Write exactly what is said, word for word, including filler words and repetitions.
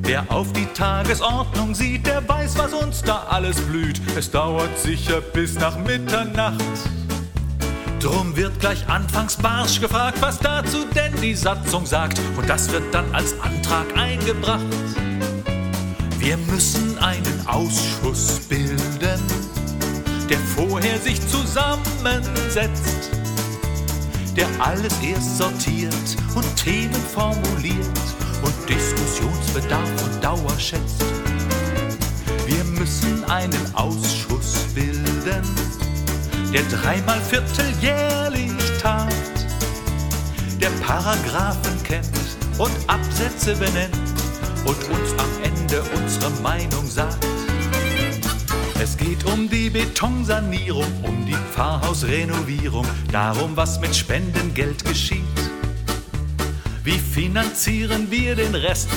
Wer auf die Tagesordnung sieht, der weiß, was uns da alles blüht. Es dauert sicher bis nach Mitternacht. Drum wird gleich anfangs barsch gefragt, was dazu denn die Satzung sagt. Und das wird dann als Antrag eingebracht. Wir müssen einen Ausschuss bilden, der vorher sich zusammensetzt, der alles erst sortiert und Themen formuliert und Diskussionsbedarf und Dauer schätzt. Wir müssen einen Ausschuss bilden, der dreimal vierteljährlich tagt, der Paragraphen kennt und Absätze benennt und uns am Ende unsere Meinung sagt. Es geht um die Betonsanierung, um die Pfarrhausrenovierung, darum, was mit Spendengeld geschieht. Wie finanzieren wir den Rest?